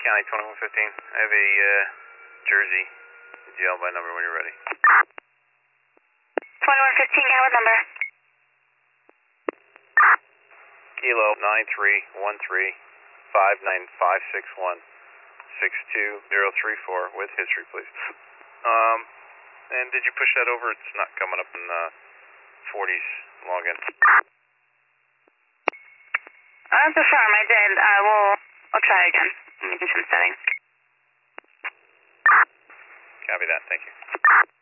County 2115. I have a Jersey GL by number when you're ready. 2115, yeah, what number? Kilo 9313-59561 62034 with history, please. And did you push that over? It's not coming up in 40s login. That's affirm, I did. We'll try again. Let me do some settings. Copy that, thank you.